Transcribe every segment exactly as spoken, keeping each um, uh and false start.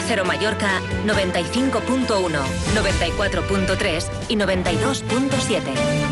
Cero Mallorca noventa y cinco punto uno, noventa y cuatro punto tres y noventa y dos punto siete.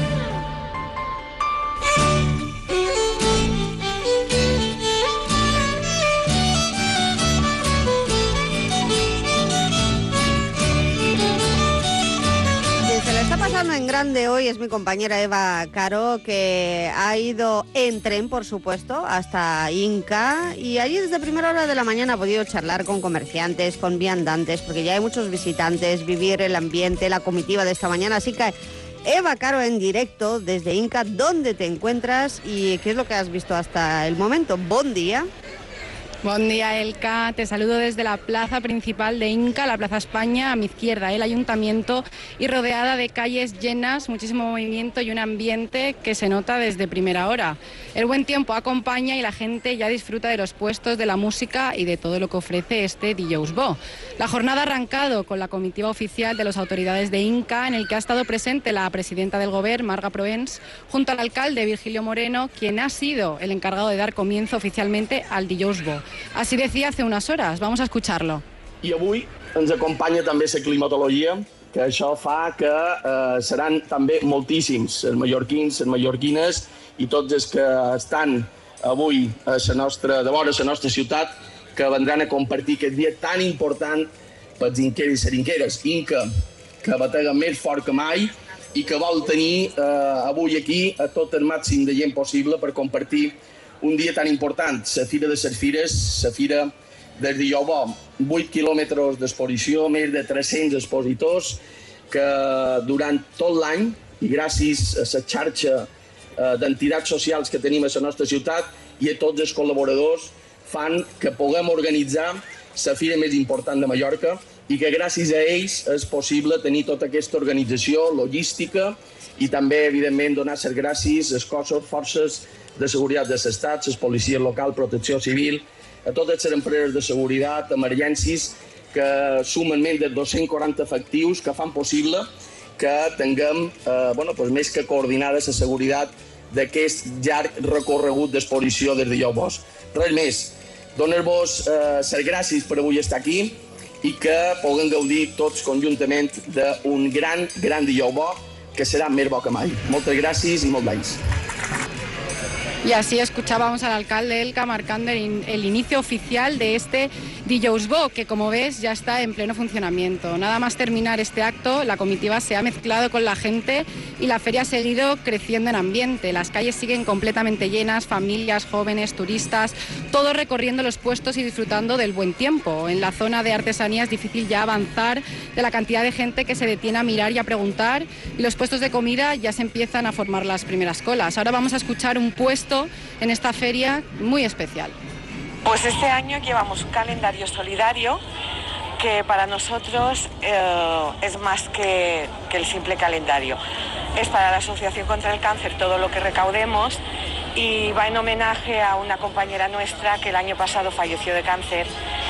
Pasando en grande hoy es mi compañera Eva Caro, que ha ido en tren, por supuesto, hasta Inca, y allí desde primera hora de la mañana ha podido charlar con comerciantes, con viandantes, porque ya hay muchos visitantes, vivir el ambiente, la comitiva de esta mañana. Así que Eva Caro en directo desde Inca, ¿dónde te encuentras y qué es lo que has visto hasta el momento? Buen día. Buen día, Elka. Te saludo desde la plaza principal de Inca, la Plaza España, a mi izquierda, el ayuntamiento, y rodeada de calles llenas, muchísimo movimiento y un ambiente que se nota desde primera hora. El buen tiempo acompaña y la gente ya disfruta de los puestos, de la música y de todo lo que ofrece este Dijous Bo. La jornada ha arrancado con la comitiva oficial de las autoridades de Inca, en el que ha estado presente la presidenta del Gobierno, Marga Proens, junto al alcalde Virgilio Moreno, quien ha sido el encargado de dar comienzo oficialmente al Dijous Bo. Así decía hace unas horas. Vamos a escucharlo. I avui ens acompanya també la climatologia, que això fa que eh, seran també moltíssims els mallorquins, les mallorquines i tots els que estan avui a la nostra, de vora la nostra ciutat, que vendran a compartir aquest dia tan important pels inqueres i inqueres. Inca, que batega més fort que mai i que vol tenir eh, avui aquí a tot el màxim de gent possible per compartir un dia tan important, la Fira de les Fires, la Fira del Dijous Bo. vuit quilòmetres d'exposició, més de tres-cents expositors, que durant tot l'any, i gràcies a la xarxa d'entitats socials que tenim a la nostra ciutat i a tots els col·laboradors, fan que puguem organitzar la fira més important de Mallorca i que gràcies a ells és possible tenir tota aquesta organització, logística i també, evidentment, donar les gràcies als cossos, forces de seguretat de l'Estat, les policies locals, protecció civil, a totes les empreses de seguretat, emergències, que sumen més de dos-cents quaranta efectius que fan possible que tinguem eh, bueno, pues més que coordinada la seguretat d'aquest llarg recorregut d'exposició des de Dijous Bo. Res més, donar-vos eh, les gràcies per avui estar aquí i que puguem gaudir tots conjuntament d'un gran, gran Dijous Bo, que será més bo que mai. Moltes gràcies i molt d'anys. Y así escuchábamos al alcalde Elka marcando el, el inicio oficial de este Dijous Bo, que como ves ya está en pleno funcionamiento. Nada más terminar este acto, la comitiva se ha mezclado con la gente y la feria ha seguido creciendo en ambiente. Las calles siguen completamente llenas, familias, jóvenes, turistas, todos recorriendo los puestos y disfrutando del buen tiempo. En la zona de artesanía es difícil ya avanzar de la cantidad de gente que se detiene a mirar y a preguntar, y los puestos de comida ya se empiezan a formar las primeras colas. Ahora vamos a escuchar un puesto en esta feria muy especial. Pues este año llevamos un calendario solidario que para nosotros eh, es más que, que el simple calendario. Es para la Asociación contra el Cáncer todo lo que recaudemos y va en homenaje a una compañera nuestra que el año pasado falleció de cáncer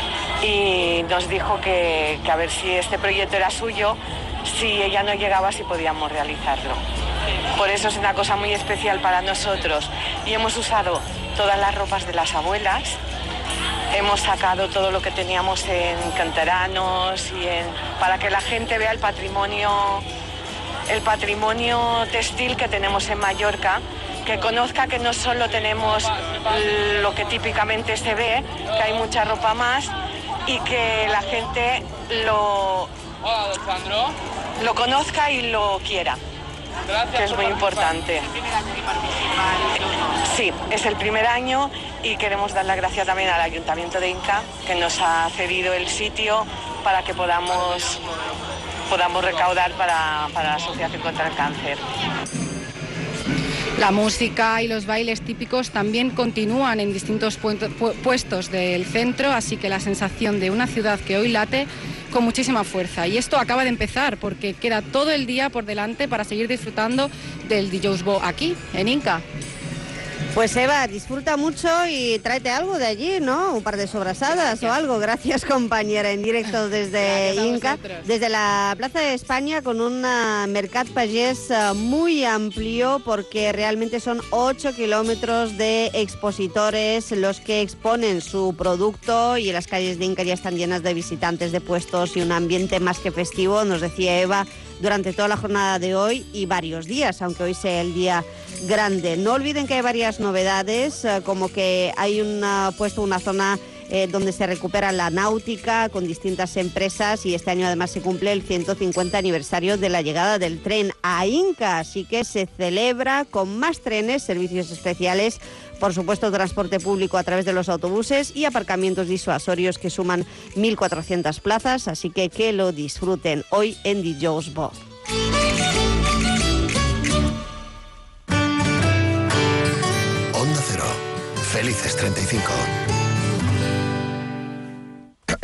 y nos dijo que, que a ver si este proyecto era suyo, si ella no llegaba, si podíamos realizarlo. Por eso es una cosa muy especial para nosotros y hemos usado todas las ropas de las abuelas, hemos sacado todo lo que teníamos en canteranos y en, para que la gente vea el patrimonio, el patrimonio textil que tenemos en Mallorca, que conozca que no solo tenemos lo que típicamente se ve, que hay mucha ropa más y que la gente lo, lo conozca y lo quiera. Gracias, que es muy importante. Sí, es el primer año y queremos dar las gracias también al Ayuntamiento de Inca, que nos ha cedido el sitio para que podamos, podamos recaudar para, para la Asociación contra el Cáncer. La música y los bailes típicos también continúan en distintos puestos del centro, así que la sensación de una ciudad que hoy late con muchísima fuerza. Y esto acaba de empezar porque queda todo el día por delante para seguir disfrutando del Dijous Bo aquí, en Inca. Pues Eva, disfruta mucho y tráete algo de allí, ¿no? Un par de sobrasadas o algo. Gracias, compañera, en directo desde Inca, desde la Plaza de España, con un uh, Mercat Pagès uh, muy amplio, porque realmente son ocho kilómetros de expositores los que exponen su producto, y las calles de Inca ya están llenas de visitantes, de puestos y un ambiente más que festivo, nos decía Eva, durante toda la jornada de hoy y varios días, aunque hoy sea el día grande. No olviden que hay varias novedades, eh, como que hay una, puesto una zona eh, donde se recupera la náutica con distintas empresas, y este año además se cumple el ciento cincuenta aniversario de la llegada del tren a Inca, así que se celebra con más trenes, servicios especiales, por supuesto transporte público a través de los autobuses y aparcamientos disuasorios que suman mil cuatrocientas plazas, así que que lo disfruten hoy en Dijous Bo. Onda Cero. Felices treinta y cinco.